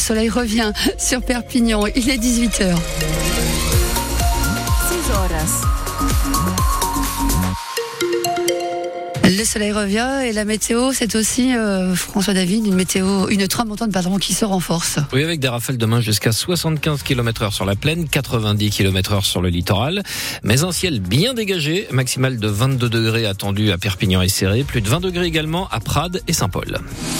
soleil revient sur Perpignan. Il est 18h. 6 horas. Le soleil revient et la météo, c'est aussi, François David, une tramontane qui se renforce. Oui, avec des rafales demain jusqu'à 75 km/h sur la plaine, 90 km/h sur le littoral. Mais un ciel bien dégagé, maximal de 22 degrés attendu à Perpignan et Céré, plus de 20 degrés également à Prades et Saint-Paul.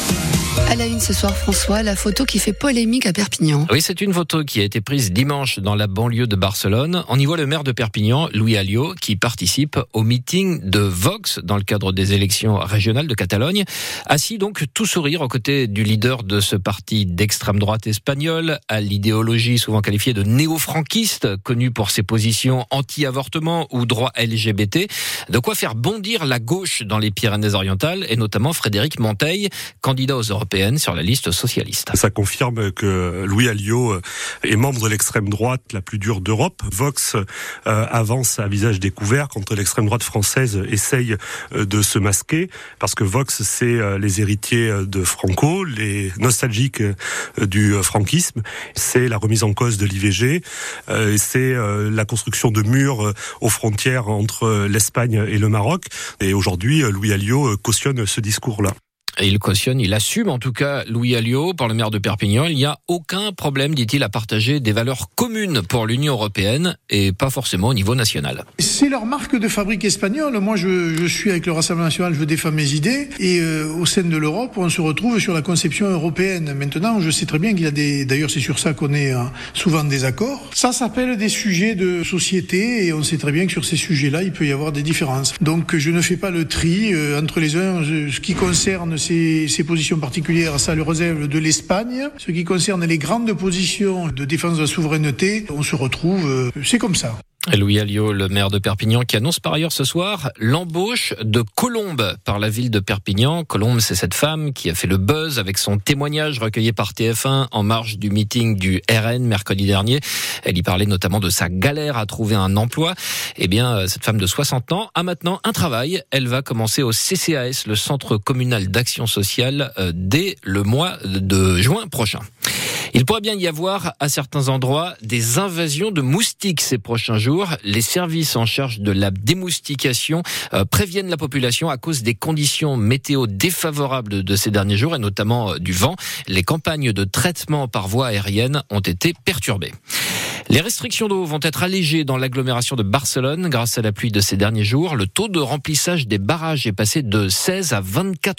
À la une ce soir, François, la photo qui fait polémique à Perpignan. Oui, c'est une photo qui a été prise dimanche dans la banlieue de Barcelone. On y voit le maire de Perpignan, Louis Alliot, qui participe au meeting de Vox dans le cadre des élections régionales de Catalogne. Assis donc tout sourire aux côtés du leader de ce parti d'extrême droite espagnol, à l'idéologie souvent qualifiée de néo-franquiste, connu pour ses positions anti-avortement ou droit LGBT. De quoi faire bondir la gauche dans les Pyrénées-Orientales et notamment Frédéric Monteil, candidat aux européennes sur la liste socialiste. Ça confirme que Louis Alliot est membre de l'extrême droite la plus dure d'Europe. Vox avance à visage découvert quand l'extrême droite française essaye de se masquer, parce que Vox, c'est les héritiers de Franco, les nostalgiques du franquisme, c'est la remise en cause de l'IVG, c'est la construction de murs aux frontières entre l'Espagne et le Maroc. Et aujourd'hui, Louis Alliot cautionne ce discours-là. Et il cautionne, il assume en tout cas, Louis Alliot, pour le maire de Perpignan. Il n'y a aucun problème, dit-il, à partager des valeurs communes pour l'Union européenne et pas forcément au niveau national. C'est leur marque de fabrique espagnole. Moi, je suis avec le Rassemblement national, je défends mes idées. Et au sein de l'Europe, on se retrouve sur la conception européenne. Maintenant, je sais très bien qu'il y a d'ailleurs, c'est sur ça qu'on est souvent en désaccord. Ça s'appelle des sujets de société et on sait très bien que sur ces sujets-là, il peut y avoir des différences. Donc, je ne fais pas le tri entre les uns. Ce qui concerne ces positions particulières, ça le réserve de l'Espagne. Ce qui concerne les grandes positions de défense de la souveraineté, on se retrouve, c'est comme ça. Louis Alliot, le maire de Perpignan, qui annonce par ailleurs ce soir l'embauche de Colombe par la ville de Perpignan. Colombe, c'est cette femme qui a fait le buzz avec son témoignage recueilli par TF1 en marge du meeting du RN mercredi dernier. Elle y parlait notamment de sa galère à trouver un emploi. Eh bien, cette femme de 60 ans a maintenant un travail. Elle va commencer au CCAS, le Centre communal d'action sociale, dès le mois de juin prochain. Il pourrait bien y avoir à certains endroits des invasions de moustiques ces prochains jours. Les services en charge de la démoustication préviennent la population à cause des conditions météo défavorables de ces derniers jours et notamment du vent. Les campagnes de traitement par voie aérienne ont été perturbées. Les restrictions d'eau vont être allégées dans l'agglomération de Barcelone grâce à la pluie de ces derniers jours. Le taux de remplissage des barrages est passé de 16 à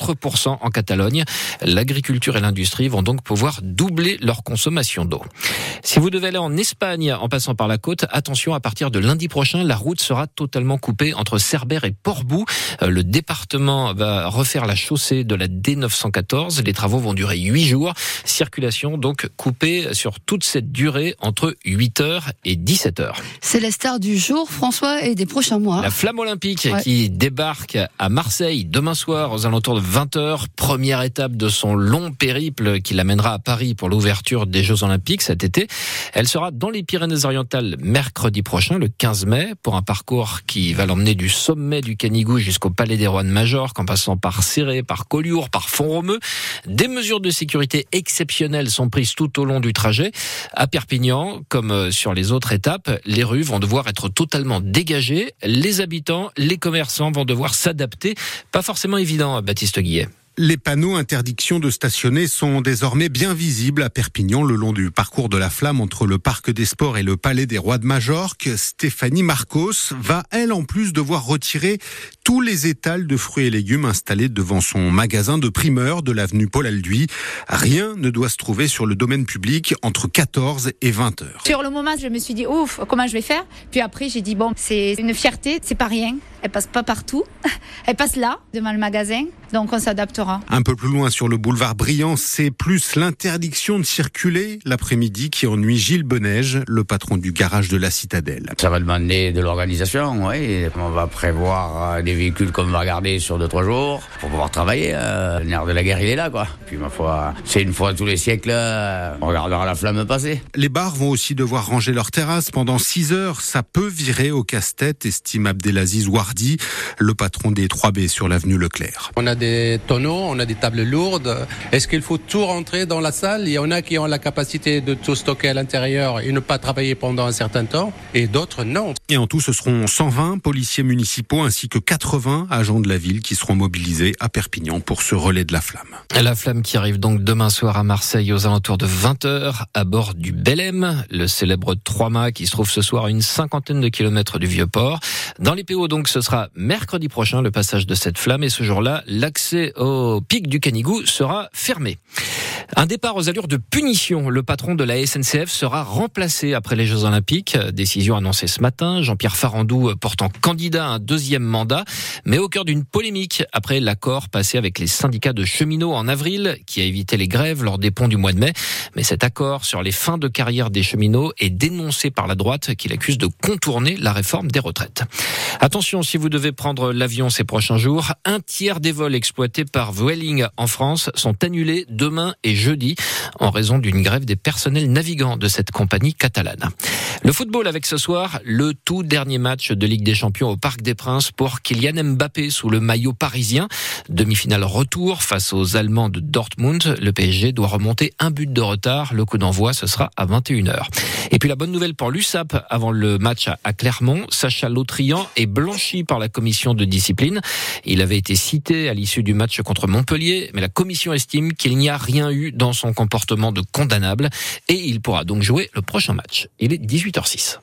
24% en Catalogne. L'agriculture et l'industrie vont donc pouvoir doubler leur consommation d'eau. Si vous devez aller en Espagne en passant par la côte, attention, à partir de lundi prochain, la route sera totalement coupée entre Cerbère et Portbou. Le département va refaire la chaussée de la D914. Les travaux vont durer 8 jours. Circulation donc coupée sur toute cette durée entre 8h et 17h. C'est la star du jour, François, et des prochains mois. La flamme olympique qui débarque à Marseille demain soir aux alentours de 20h. Première étape de son long périple qui l'amènera à Paris pour l'ouverture des Jeux Olympiques cet été. Elle sera dans les Pyrénées-Orientales mercredi prochain, le 15 mai, pour un parcours qui va l'emmener du sommet du Canigou jusqu'au Palais des Rois de Majorque, en passant par Céré, par Collioure, par Font-Romeu. Des mesures de sécurité exceptionnelles sont prises tout au long du trajet. À Perpignan, comme sur les autres étapes, les rues vont devoir être totalement dégagées. Les habitants, les commerçants vont devoir s'adapter. Pas forcément évident, Baptiste Guillet. Les panneaux interdiction de stationner sont désormais bien visibles à Perpignan le long du parcours de la flamme entre le Parc des Sports et le Palais des Rois de Majorque. Stéphanie Marcos va, elle, en plus devoir retirer tous les étals de fruits et légumes installés devant son magasin de primeurs de l'avenue Paul Alduy. Rien ne doit se trouver sur le domaine public entre 14 et 20 heures. Sur le moment, je me suis dit, ouf, comment je vais faire ? Puis après, j'ai dit, bon, c'est une fierté, c'est pas rien. Elle passe pas partout. Elle passe là, devant le magasin. Donc, on s'adaptera. Un peu plus loin sur le boulevard Briand, c'est plus l'interdiction de circuler l'après-midi qui ennuie Gilles Benège, le patron du garage de la Citadelle. Ça va demander de l'organisation, oui. On va prévoir des véhicules qu'on va garder sur 2-3 jours pour pouvoir travailler. Le nerf de la guerre, il est là, quoi. Puis, ma foi, c'est une fois tous les siècles, on regardera la flamme passer. Les bars vont aussi devoir ranger leurs terrasses pendant 6 heures. Ça peut virer au casse-tête, estime Abdelaziz Ouardi, mardi. Le patron des 3B sur l'avenue Leclerc. On a des tonneaux, on a des tables lourdes. Est-ce qu'il faut tout rentrer dans la salle ? Il y en a qui ont la capacité de tout stocker à l'intérieur et ne pas travailler pendant un certain temps, et d'autres non. Et en tout, ce seront 120 policiers municipaux ainsi que 80 agents de la ville qui seront mobilisés à Perpignan pour ce relais de la flamme. La flamme qui arrive donc demain soir à Marseille aux alentours de 20h à bord du Belém, le célèbre 3-mâts qui se trouve ce soir à une 50aine de kilomètres du Vieux-Port. Dans les PO donc, ce sera mercredi prochain le passage de cette flamme et ce jour-là, l'accès au pic du Canigou sera fermé. Un départ aux allures de punition. Le patron de la SNCF sera remplacé après les Jeux Olympiques. Décision annoncée ce matin. Jean-Pierre Farandou portant candidat à un deuxième mandat, mais au cœur d'une polémique après l'accord passé avec les syndicats de cheminots en avril, qui a évité les grèves lors des ponts du mois de mai. Mais cet accord sur les fins de carrière des cheminots est dénoncé par la droite, qui l'accuse de contourner la réforme des retraites. Attention, si vous devez prendre l'avion ces prochains jours, un tiers des vols exploités par Vueling en France sont annulés demain et jeudi en raison d'une grève des personnels navigants de cette compagnie catalane. Le football avec ce soir, le tout dernier match de Ligue des Champions au Parc des Princes pour Kylian Mbappé sous le maillot parisien. Demi-finale retour face aux Allemands de Dortmund. Le PSG doit remonter un but de retard. Le coup d'envoi, ce sera à 21h. Et puis la bonne nouvelle pour l'USAP avant le match à Clermont. Sacha Lautrian est blanchi par la commission de discipline. Il avait été cité à l'issue du match contre Montpellier, mais la commission estime qu'il n'y a rien eu dans son comportement de condamnable et il pourra donc jouer le prochain match. Il est 18h06.